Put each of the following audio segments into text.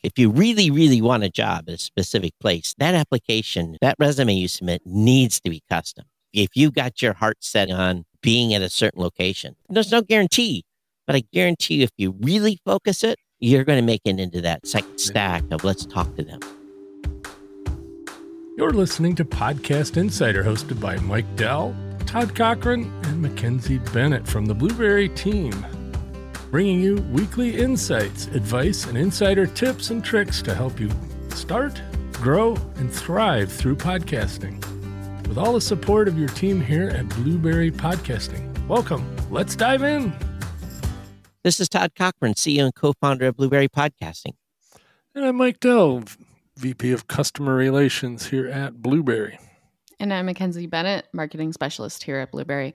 If you really, really want a job at a specific place, that application, that resume you submit needs to be custom. If you've got your heart set on being at a certain location, there's no guarantee, but I guarantee you, if you really focus it, you're going to make it into that second stack of let's talk to them. You're listening to Podcast Insider, hosted by Mike Dell, Todd Cochran, and Mackenzie Bennett from the Blueberry team, bringing you weekly insights, advice, and insider tips and tricks to help you start, grow, and thrive through podcasting. With all the support of your team here at Blueberry Podcasting. Welcome. Let's dive in. This is Todd Cochran, CEO and co-founder of Blueberry Podcasting. And I'm Mike Dell, VP of Customer Relations here at Blueberry. And I'm Mackenzie Bennett, Marketing Specialist here at Blueberry.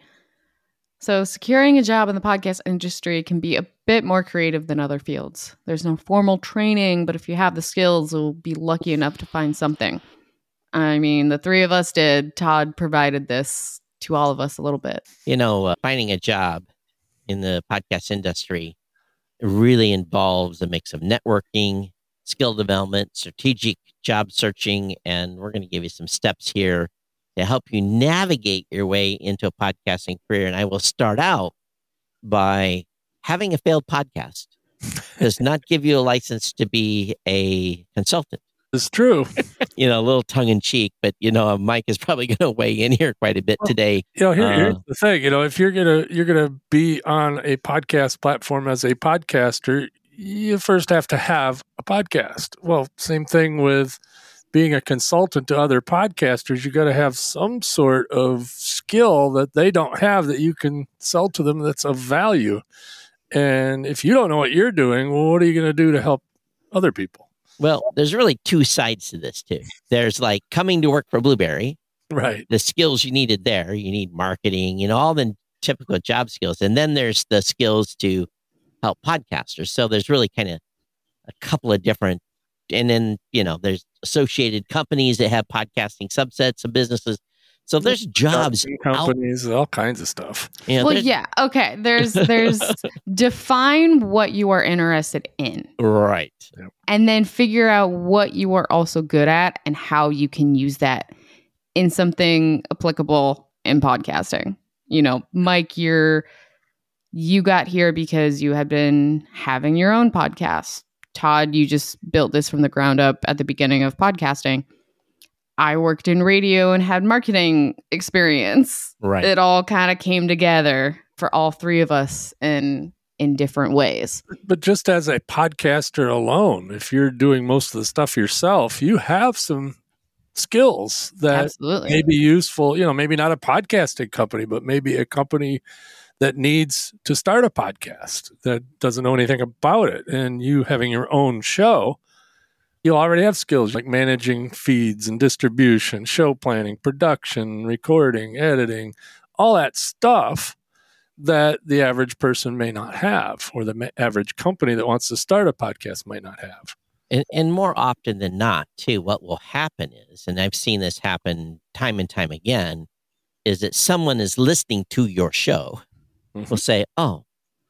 So securing a job in the podcast industry can be a bit more creative than other fields. There's no formal training, but if you have the skills, you'll be lucky enough to find something. I mean, the three of us did. Todd provided this to all of us a little bit. Finding a job in the podcast industry really involves a mix of networking, skill development, strategic job searching, and we're going to give you some steps here to help you navigate your way into a podcasting career. And I will start out by having a failed podcast does not give you a license to be a consultant. It's true. A little tongue in cheek, but Mike is probably going to weigh in here quite a bit today. Here's the thing. If you're gonna be on a podcast platform as a podcaster, you first have to have a podcast. Well, same thing with being a consultant to other podcasters. You got to have some sort of skill that they don't have that you can sell to them that's of value. And if you don't know what you're doing, well, what are you going to do to help other people? Well, there's really two sides to this too. There's like coming to work for Blueberry, right? The skills you needed there. You need marketing, all the typical job skills. And then there's the skills to help podcasters. So there's really kind of a couple of different, and then, there's associated companies that have podcasting subsets of businesses. So there's jobs, companies, all kinds of stuff. Okay. There's define what you are interested in. Right. Yep. And then figure out what you are also good at and how you can use that in something applicable in podcasting. Mike, you got here because you had been having your own podcast. Todd, you just built this from the ground up at the beginning of podcasting. I worked in radio and had marketing experience. Right. It all kind of came together for all three of us in different ways. But just as a podcaster alone, if you're doing most of the stuff yourself, you have some skills that Absolutely. may be useful, maybe not a podcasting company, but maybe a company that needs to start a podcast that doesn't know anything about it. And you having your own show, you'll already have skills like managing feeds and distribution, show planning, production, recording, editing, all that stuff that the average person may not have, or the average company that wants to start a podcast might not have. And more often than not, too, what will happen is, and I've seen this happen time and time again, is that someone is listening to your show will say, oh,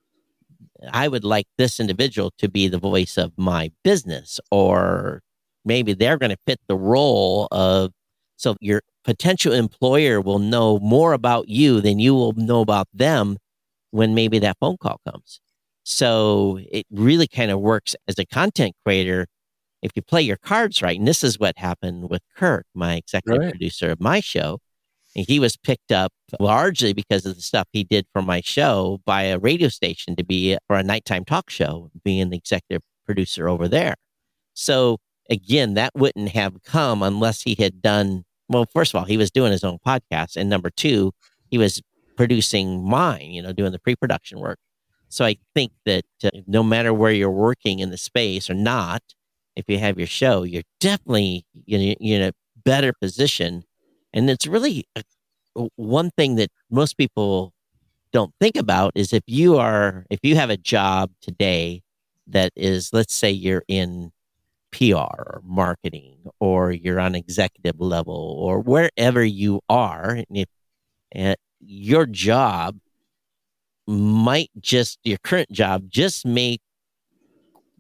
I would like this individual to be the voice of my business, or maybe they're going to fit the role of, so your potential employer will know more about you than you will know about them when maybe that phone call comes. So it really kind of works as a content creator if you play your cards right. And this is what happened with Kirk, my executive producer of my show. And he was picked up largely because of the stuff he did for my show by a radio station to be for a nighttime talk show, being the executive producer over there. So again, that wouldn't have come unless he had done, well, first of all, he was doing his own podcast. And number two, he was producing mine, doing the pre-production work. So I think that no matter where you're working in the space or not, if you have your show, you're definitely in a better position. And it's really one thing that most people don't think about is if you have a job today that is, let's say you're in PR or marketing, or you're on executive level, or wherever you are, and if your job your current job just may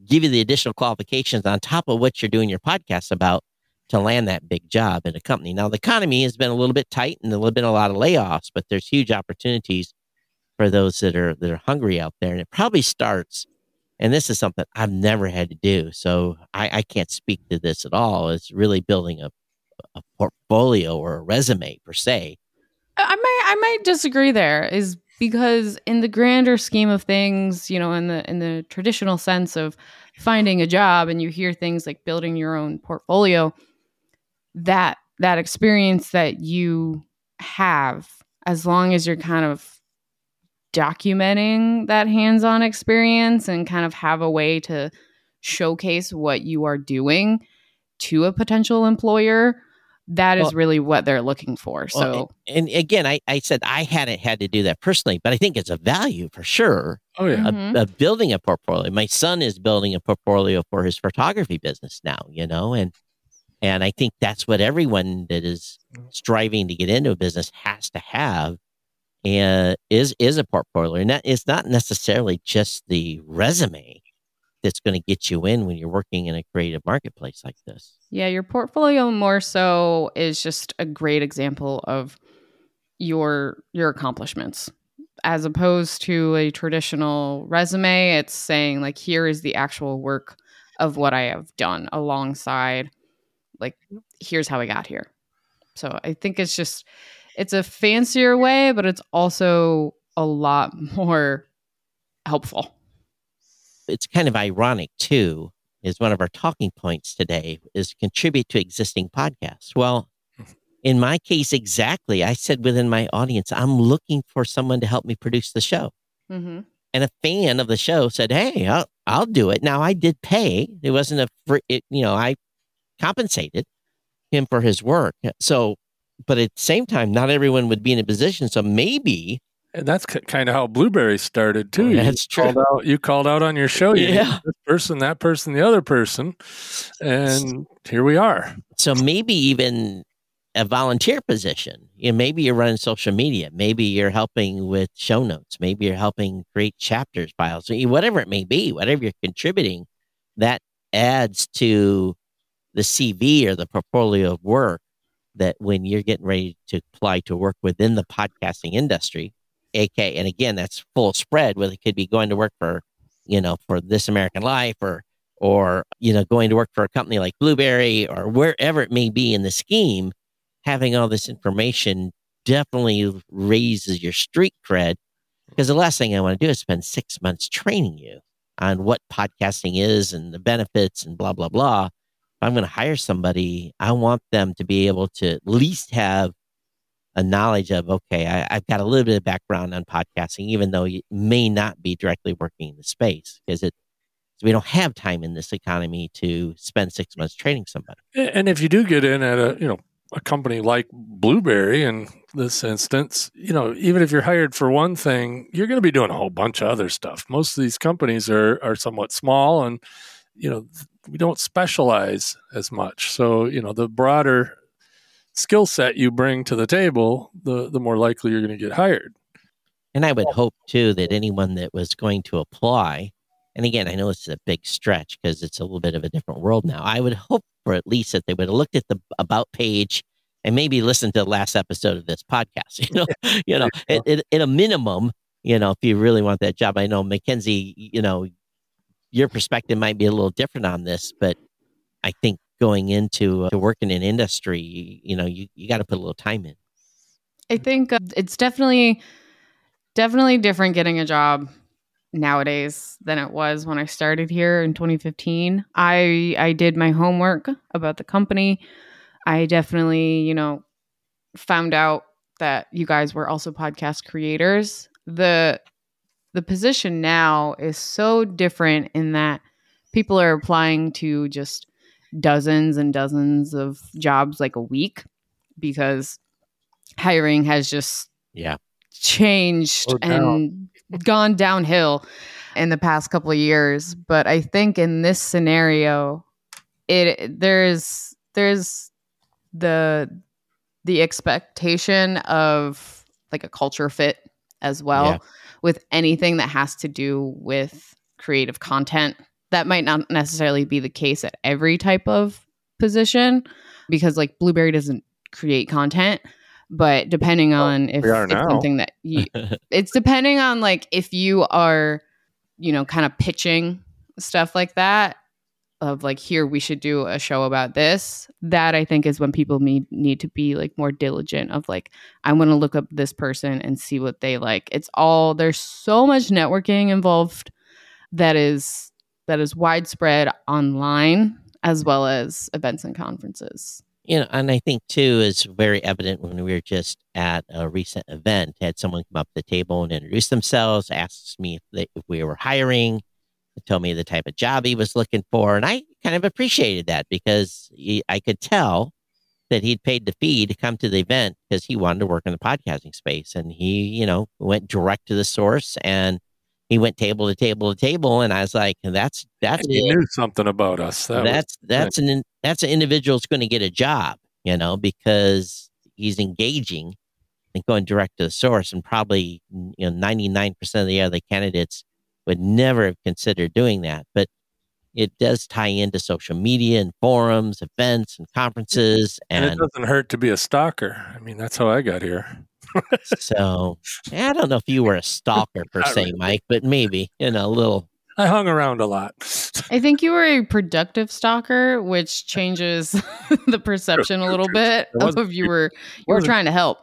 give you the additional qualifications on top of what you're doing your podcast about to land that big job in a company. Now, the economy has been a little bit tight and been a lot of layoffs, but there's huge opportunities for those that are hungry out there. And it probably starts, and this is something I've never had to do, so I can't speak to this at all. It's really building a portfolio or a resume per se. I might disagree there, is because in the grander scheme of things, in the traditional sense of finding a job, and you hear things like building your own portfolio, that experience that you have, as long as you're kind of documenting that hands-on experience and kind of have a way to showcase what you are doing to a potential employer, that is really what they're looking for. So, and again, I said I hadn't had to do that personally, but I think it's a value for sure. Oh yeah, of building a portfolio. My son is building a portfolio for his photography business now, and I think that's what everyone that is striving to get into a business has to have, and is a portfolio. And that it's not necessarily just the resume that's going to get you in when you're working in a creative marketplace like this. Yeah, your portfolio more so is just a great example of your accomplishments, as opposed to a traditional resume. It's saying like, here is the actual work of what I have done alongside, like, here's how I got here. So I think it's a fancier way, but it's also a lot more helpful. It's kind of ironic too, is one of our talking points today is contribute to existing podcasts. Well, in my case, exactly. I said within my audience, I'm looking for someone to help me produce the show. Mm-hmm. And a fan of the show said, hey, I'll do it. Now, I did pay. It wasn't a free, I compensated him for his work. So, but at the same time, not everyone would be in a position. So maybe. And that's kind of how Blueberry started too. That's true. You called out on your show. Yeah. This person, that person, the other person. And here we are. So maybe even a volunteer position. Maybe you're running social media. Maybe you're helping with show notes. Maybe you're helping create chapters, files, whatever it may be, whatever you're contributing, that adds to the CV or the portfolio of work that when you're getting ready to apply to work within the podcasting industry, and again, that's full spread, whether it could be going to work for, for This American Life or going to work for a company like Blueberry or wherever it may be in the scheme. Having all this information definitely raises your street cred, because the last thing I want to do is spend 6 months training you on what podcasting is and the benefits and blah, blah, blah. If I'm going to hire somebody, I want them to be able to at least have a knowledge of, okay, I've got a little bit of background on podcasting, even though you may not be directly working in the space, because we don't have time in this economy to spend 6 months training somebody. And if you do get in at a company like Blueberry in this instance, even if you're hired for one thing, you're going to be doing a whole bunch of other stuff. Most of these companies are somewhat small, and we don't specialize as much. So the broader skill set you bring to the table, the more likely you're going to get hired. And I would hope too that anyone that was going to apply, and again, I know it's a big stretch because it's a little bit of a different world now. I would hope for at least that they would have looked at the About page and maybe listened to the last episode of this podcast. At a minimum, if you really want that job. I know, Mackenzie, your perspective might be a little different on this, but I think going into working in industry, you got to put a little time in. I think it's definitely different getting a job nowadays than it was when I started here in 2015. I did my homework about the company. I definitely, found out that you guys were also podcast creators. The position now is so different in that people are applying to just dozens and dozens of jobs like a week, because hiring has just changed and gone downhill in the past couple of years. But I think in this scenario, there's the expectation of like a culture fit as well with anything that has to do with creative content That might not necessarily be the case at every type of position, because like Blueberry doesn't create content, but depending on if we are it's now. something that it's depending on like if you are, kind of pitching stuff like that, of like, here, we should do a show about this. That I think is when people need to be like more diligent of like, I'm going to look up this person and see what they like. There's so much networking involved that is widespread online as well as events and conferences. And I think too is very evident when we were just at a recent event, had someone come up to the table and introduce themselves, asked me if we were hiring, told me the type of job he was looking for. And I kind of appreciated that because I could tell that he'd paid the fee to come to the event because he wanted to work in the podcasting space. And he, went direct to the source, and he went table to table to table. And I was like, that's He knew something about us. That's an individual who's going to get a job, because he's engaging and going direct to the source. And probably, 99% of the other candidates would never have considered doing that. But it does tie into social media and forums, events and conferences. And it doesn't hurt to be a stalker. I mean, that's how I got here. So I don't know if you were a stalker per se, really, Mike, but maybe, a little. I hung around a lot. I think you were a productive stalker, which changes the perception a little bit of you were trying to help.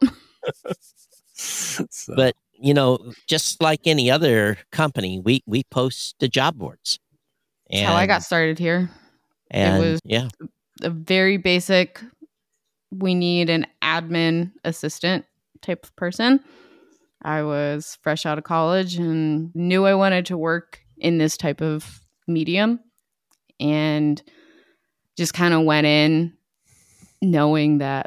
So. But, just like any other company, we post to job boards. That's how I got started here. And it was a very basic, we need an admin assistant type of person. I was fresh out of college and knew I wanted to work in this type of medium, and just kind of went in knowing that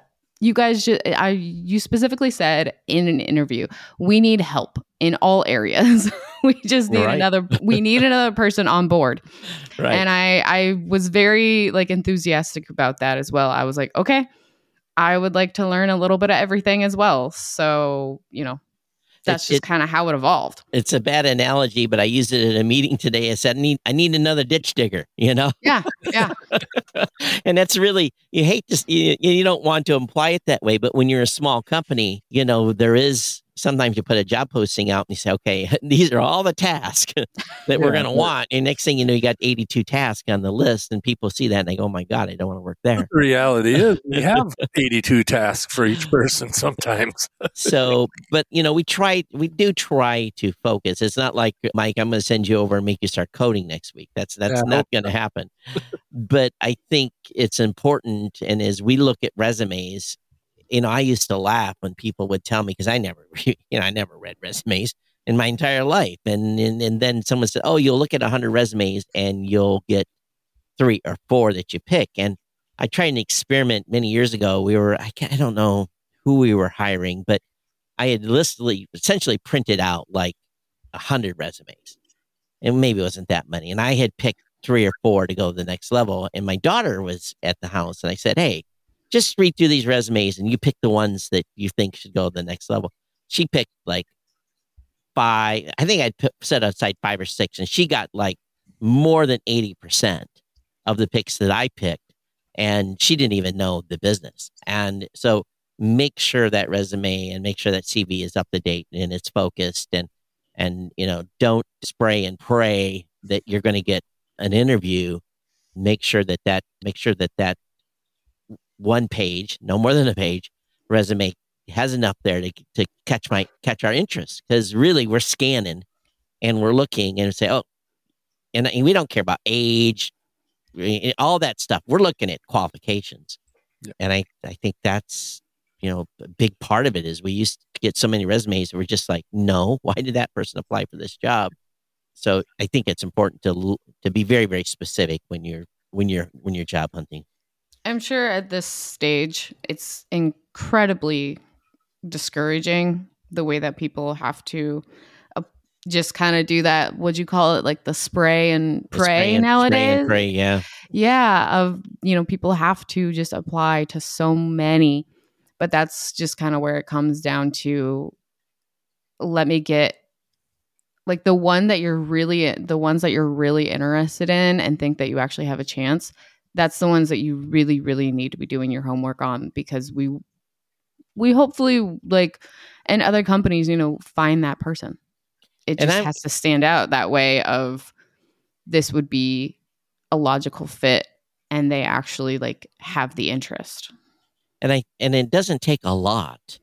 you specifically said in an interview, we need help in all areas. We just need another person on board. Right. And I was very like enthusiastic about that as well. I was like, okay, I would like to learn a little bit of everything as well. So, that's just kind of how it evolved. It's a bad analogy, but I used it at a meeting today. I said, I need another ditch digger, Yeah. And that's really, you don't want to imply it that way, but when you're a small company, there is, sometimes you put a job posting out and you say, okay, these are all the tasks that we're going to want. And next thing you know, you got 82 tasks on the list, and people see that and they go, oh my God, I don't want to work there. The reality is we have 82 tasks for each person sometimes. So, but we do try to focus. It's not like, Mike, I'm going to send you over and make you start coding next week. That's not going to happen. But I think it's important. And as we look at resumes, I used to laugh when people would tell me, because I never read resumes in my entire life. And then someone said, oh, you'll look at 100 resumes and you'll get 3 or 4 that you pick. And I tried an experiment many years ago. I don't know who we were hiring, but I had essentially printed out like 100 resumes. And maybe it wasn't that many. And I had picked 3 or 4 to go to the next level. And my daughter was at the house, and I said, hey, just read through these resumes and you pick the ones that you think should go to the next level. She picked like 5. I think I'd set aside 5 or 6, and she got like more than 80% of the picks that I picked, and she didn't even know the business. And so make sure that resume and make sure that CV is up to date and it's focused, and don't spray and pray that you're going to get an interview. Make sure that 1 page, no more than a page, resume has enough there to catch our interest. Because really, we're scanning and we're looking and say, oh, and we don't care about age, all that stuff. We're looking at qualifications. Yeah. And I think that's, a big part of it is we used to get so many resumes that we're just like, no, why did that person apply for this job? So I think it's important to be very, very specific when you're job hunting. I'm sure at this stage, it's incredibly discouraging the way that people have to just kind of do that. What'd you call it? Like the spray and pray nowadays? Spray and pray, yeah. Yeah. People have to just apply to so many, but that's just kind of where it comes down to, let me get like the ones that you're really interested in and think that you actually have a chance, that's the ones that you really, really need to be doing your homework on, because we hopefully, like, and other companies, find that person. It just has to stand out that way of this would be a logical fit and they actually like have the interest. And it doesn't take a lot,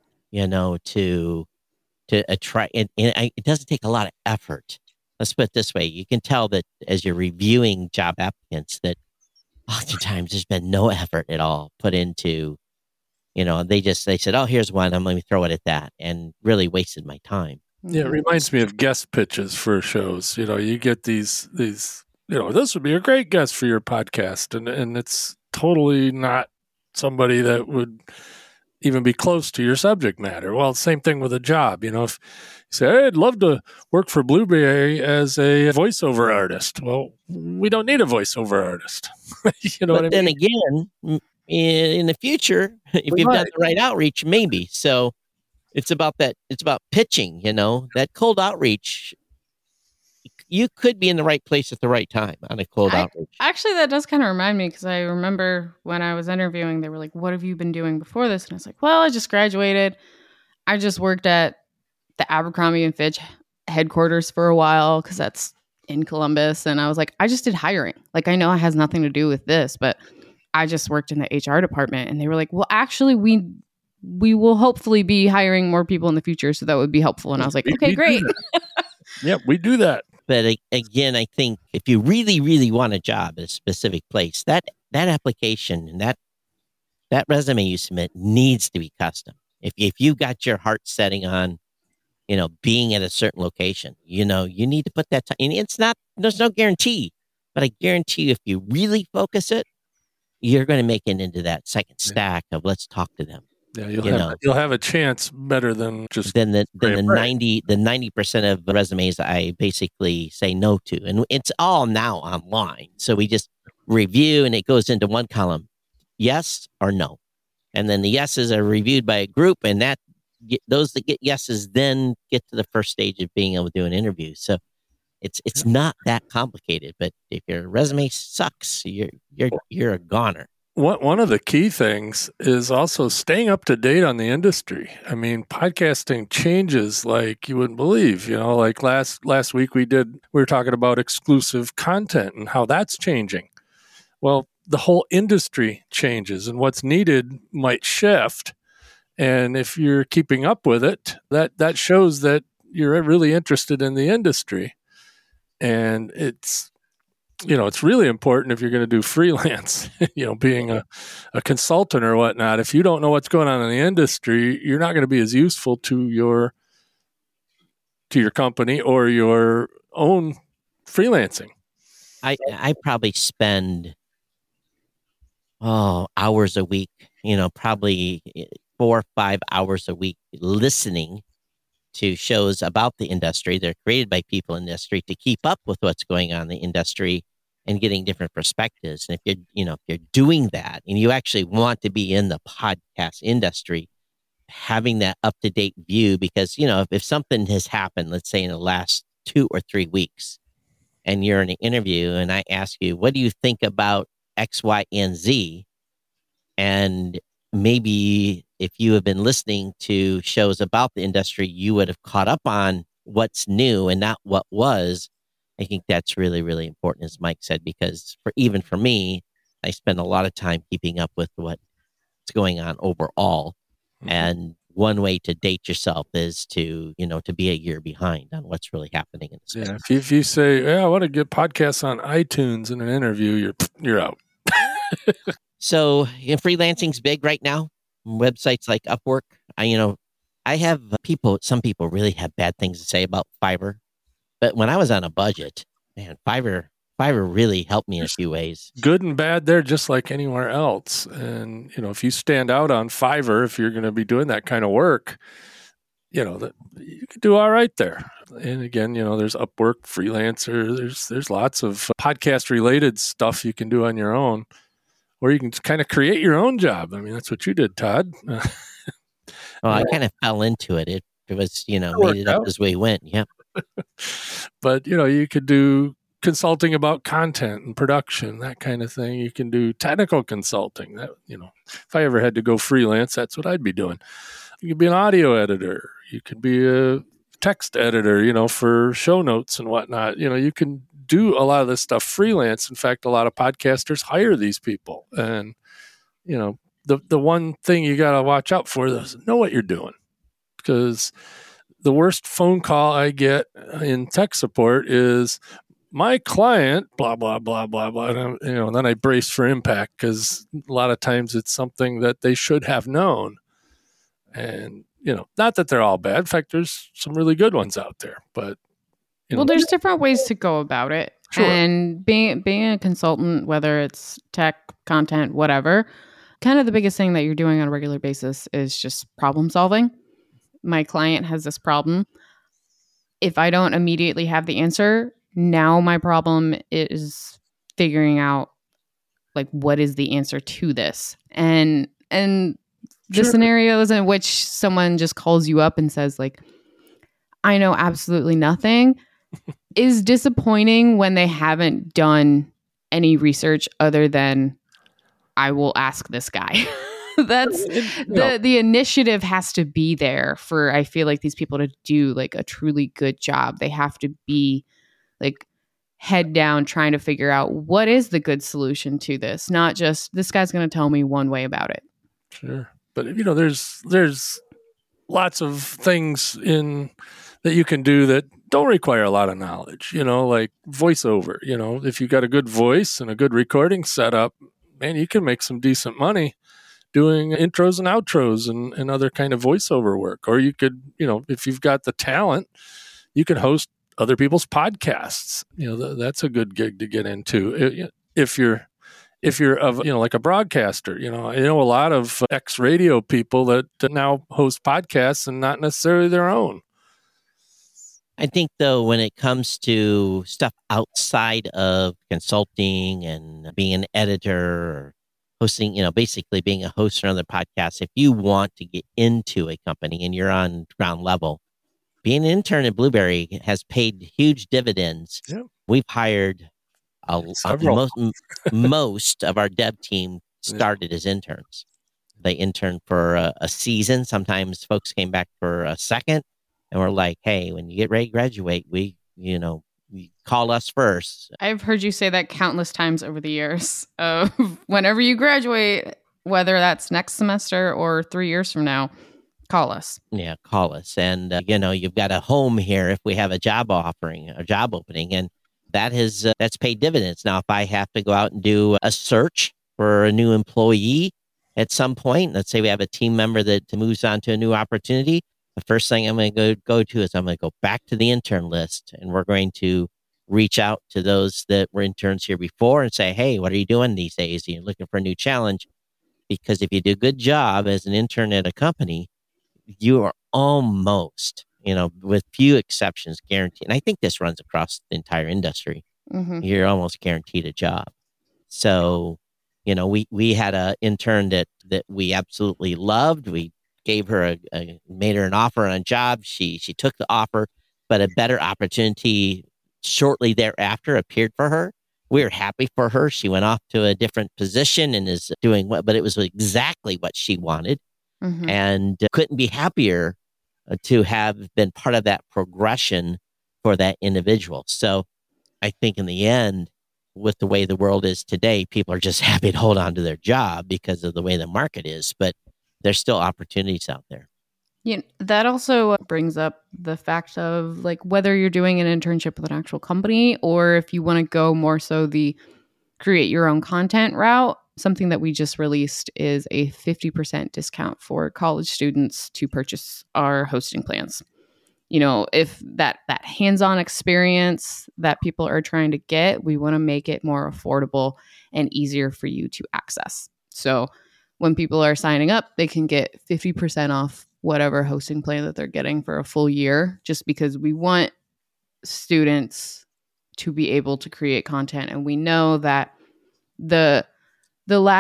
to attract. It doesn't take a lot of effort. Let's put it this way: you can tell that as you're reviewing job applicants that oftentimes there's been no effort at all put into. They said, "Oh, here's one. I'm going to throw it at that," and really wasted my time. Yeah, it reminds me of guest pitches for shows. You get these. This would be a great guest for your podcast, and it's totally not somebody that would even be close to your subject matter. Well, same thing with a job. If you say, hey, I'd love to work for Blueberry as a voiceover artist. Well, we don't need a voiceover artist. You know what I mean? Then again, in the future, if you've done the right outreach, maybe. So it's about that. It's about pitching, that cold outreach. You could be in the right place at the right time on a cold outreach. Actually, that does kind of remind me, because I remember when I was interviewing, they were like, what have you been doing before this? And I was like, well, I just graduated. I just worked at the Abercrombie & Fitch headquarters for a while, because that's in Columbus. And I was like, I just did hiring. Like, I know it has nothing to do with this, but I just worked in the HR department. And they were like, well, actually, we will hopefully be hiring more people in the future, so that would be helpful. And I was like, okay, great. Yeah, we do that. But again, I think if you really, really want a job at a specific place, that application and that resume you submit needs to be custom. If you got your heart setting on, being at a certain location, you need to put that time. And there's no guarantee, but I guarantee you, if you really focus it, you're going to make it into that second stack of let's talk to them. Yeah, you'll have a chance better than just than the 90% of resumes I basically say no to, and it's all now online. So we just review, and it goes into one column, yes or no, and then the yeses are reviewed by a group, and those that get yeses then get to the first stage of being able to do an interview. So it's not that complicated. But if your resume sucks, you're a goner. One of the key things is also staying up to date on the industry. I mean, podcasting changes like you wouldn't believe. Like last week we were talking about exclusive content and how that's changing. Well, the whole industry changes, and what's needed might shift. And if you're keeping up with it, that shows that you're really interested in the industry. And it's really important if you're going to do freelance, being a consultant or whatnot. If you don't know what's going on in the industry, you're not going to be as useful to your company or your own freelancing. I probably spend hours a week, probably 4 or 5 hours a week listening to shows about the industry. They're created by people in the industry to keep up with what's going on in the industry and getting different perspectives. And if you're doing that and you actually want to be in the podcast industry, having that up-to-date view, because, if something has happened, let's say in the last 2 or 3 weeks, and you're in an interview and I ask you, what do you think about X, Y, and Z? And maybe if you have been listening to shows about the industry, you would have caught up on what's new and not what was. I think that's really, really important, as Mike said, because even for me, I spend a lot of time keeping up with what's going on overall. Mm-hmm. And one way to date yourself is to be a year behind on what's really happening in the space. Yeah, if you say, I want to get podcasts on iTunes in an interview, you're out. So freelancing's big right now. Websites like Upwork. I have some people really have bad things to say about Fiverr. But when I was on a budget, man, Fiverr really helped me in a few ways. Good and bad there, just like anywhere else. And, if you stand out on Fiverr, if you're going to be doing that kind of work, you could do all right there. And again, there's Upwork, Freelancer. There's lots of podcast-related stuff you can do on your own. Or you can kind of create your own job. I mean, that's what you did, Todd. Well, I kind of fell into it. It was, made it up as we went. Yep. But, you could do consulting about content and production, that kind of thing. You can do technical consulting. That, if I ever had to go freelance, that's what I'd be doing. You could be an audio editor. You could be a text editor, for show notes and whatnot. You can do a lot of this stuff freelance. In fact, a lot of podcasters hire these people. And, the one thing you got to watch out for is know what you're doing. Because the worst phone call I get in tech support is my client, blah, blah, blah, blah, blah. And then I brace for impact because a lot of times it's something that they should have known. And, not that they're all bad. In fact, there's some really good ones out there. But, well, there's different ways to go about it. Sure. And being a consultant, whether it's tech, content, whatever, kind of the biggest thing that you're doing on a regular basis is just problem solving. My client has this problem. If I don't immediately have the answer, now my problem is figuring out like what is the answer to this. And the Sure. scenarios in which someone just calls you up and says like, I know absolutely nothing is disappointing when they haven't done any research other than I will ask this guy. That's the initiative has to be there for, I feel like, these people to do like a truly good job. They have to be like head down trying to figure out what is the good solution to this, not just this guy's going to tell me one way about it. Sure. But, there's lots of things that you can do that don't require a lot of knowledge, like voiceover. If you got a good voice and a good recording setup, man, you can make some decent money doing intros and outros and other kind of voiceover work. Or you could, if you've got the talent, you could host other people's podcasts. That's a good gig to get into. If you're of, like a broadcaster, I know a lot of ex-radio people that now host podcasts and not necessarily their own. I think, though, when it comes to stuff outside of consulting and being an editor or hosting, basically being a host for another podcast, if you want to get into a company and you're on ground level, being an intern at Blueberry has paid huge dividends. Yeah. We've hired most of our dev team started as interns. They interned for a season. Sometimes folks came back for a second. And we're like, hey, when you get ready to graduate, we call us first. I've heard you say that countless times over the years. Whenever you graduate, whether that's next semester or 3 years from now, call us. Yeah, call us. And, you've got a home here if we have a job opening. And that's paid dividends. Now, if I have to go out and do a search for a new employee at some point, let's say we have a team member that moves on to a new opportunity, the first thing I'm going to go to is I'm going to go back to the intern list, and we're going to reach out to those that were interns here before and say, hey, what are you doing these days? You're looking for a new challenge. Because if you do a good job as an intern at a company, you are almost, with few exceptions, guaranteed. And I think this runs across the entire industry. Mm-hmm. You're almost guaranteed a job. So, we had an intern that we absolutely loved. We gave her made her an offer on a job. She took the offer, but a better opportunity shortly thereafter appeared for her. We were happy for her. She went off to a different position and is doing what, but it was exactly what she wanted. Mm-hmm. And couldn't be happier to have been part of that progression for that individual. So I think in the end, with the way the world is today, people are just happy to hold on to their job because of the way the market is, but there's still opportunities out there. Yeah, that also brings up the fact of like whether you're doing an internship with an actual company or if you want to go more so the create your own content route. Something that we just released is a 50% discount for college students to purchase our hosting plans. If that hands-on experience that people are trying to get, we want to make it more affordable and easier for you to access. So when people are signing up, they can get 50% off whatever hosting plan that they're getting for a full year, just because we want students to be able to create content. And we know that the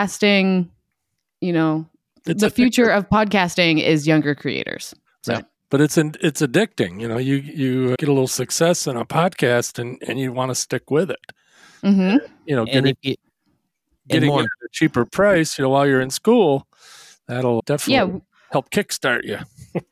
lasting, the future of podcasting is younger creators. So. Right. but it's addicting. You know, you get a little success in a podcast and you want to stick with it. Mm-hmm. You know, And getting it at a cheaper price, you know, while you're in school, that'll definitely help kickstart you.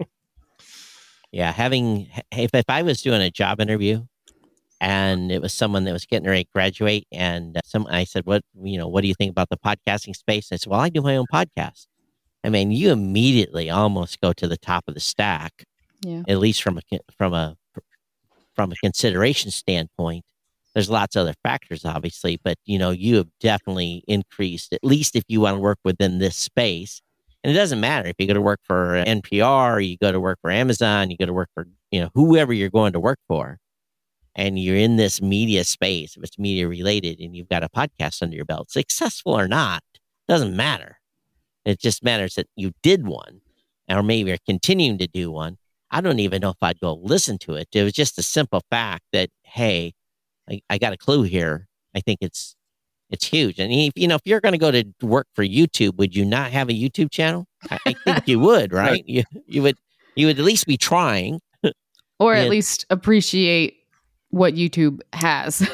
Yeah, if I was doing a job interview and it was someone that was getting ready to graduate, and I said, what do you think about the podcasting space? I said, well, I do my own podcast. I mean, you immediately almost go to the top of the stack, at least from a consideration standpoint. There's lots of other factors, obviously, but you have definitely increased, at least if you want to work within this space. And it doesn't matter if you go to work for NPR, you go to work for Amazon, you go to work for whoever you're going to work for, and you're in this media space, if it's media related, and you've got a podcast under your belt, successful or not, doesn't matter. It just matters that you did one, or maybe you're continuing to do one. I don't even know if I'd go listen to it. It was just a simple fact that, hey, I got a clue here. I think it's huge. And if you're going to go to work for YouTube, would you not have a YouTube channel? I think you would, right? You would at least be trying, or at least appreciate what YouTube has.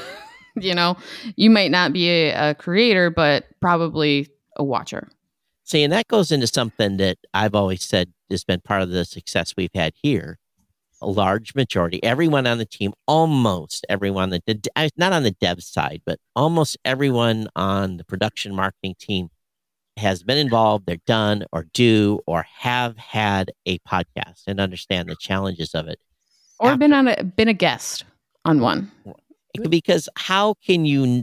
You might not be a creator, but probably a watcher. See, and that goes into something that I've always said has been part of the success we've had here. A large majority, everyone on the team, almost everyone not on the dev side, but almost everyone on the production marketing team has been involved. They're done or do or have had a podcast and understand the challenges of it, or been a guest on one. Because how can you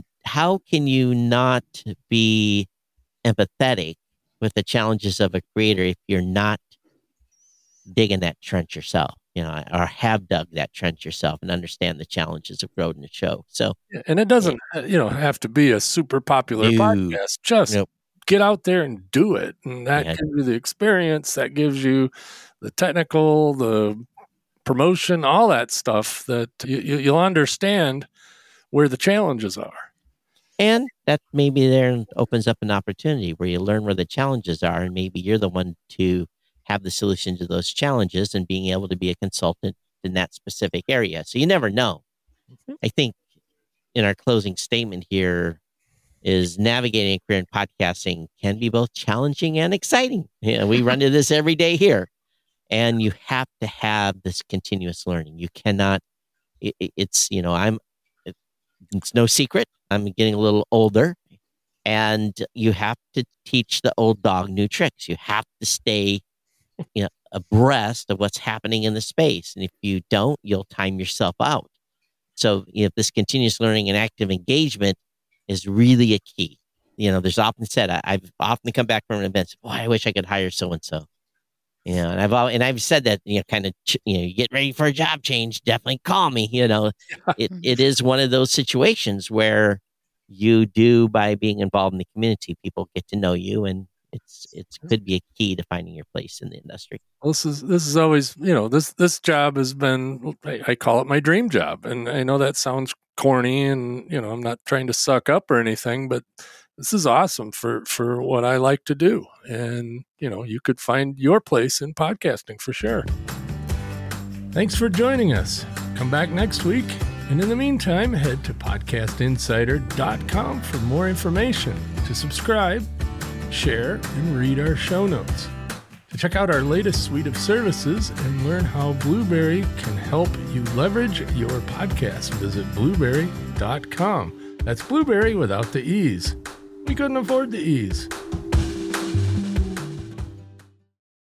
not be empathetic with the challenges of a creator if you're not digging that trench yourself? Or have dug that trench yourself and understand the challenges of growing the show. So, and it doesn't, have to be a super popular podcast. Just get out there and do it, and that gives you the experience. That gives you the technical, the promotion, all that stuff. That you'll understand where the challenges are, and that maybe there opens up an opportunity where you learn where the challenges are, and maybe you're the one to have the solution to those challenges and being able to be a consultant in that specific area. So you never know. Mm-hmm. I think in our closing statement here is navigating a career in podcasting can be both challenging and exciting. We run into this every day here, and you have to have this continuous learning. You cannot, it's no secret. I'm getting a little older, and you have to teach the old dog new tricks. You have to stay abreast of what's happening in the space. And if you don't, you'll time yourself out. So, this continuous learning and active engagement is really a key. There's often said, I've often come back from an event, boy, I wish I could hire so-and-so. And I've said that, you get ready for a job change, definitely call me. It is one of those situations where you do, by being involved in the community, people get to know you, and it could be a key to finding your place in the industry. This is always, this job has been, I call it my dream job. And I know that sounds corny, and, I'm not trying to suck up or anything, but this is awesome for what I like to do. And, you could find your place in podcasting for sure. Thanks for joining us. Come back next week. And in the meantime, head to podcastinsider.com for more information, to subscribe, share, and read our show notes. To check out our latest suite of services and learn how Blubrry can help you leverage your podcast, visit blubrry.com. That's Blubrry without the E's. We couldn't afford the E's.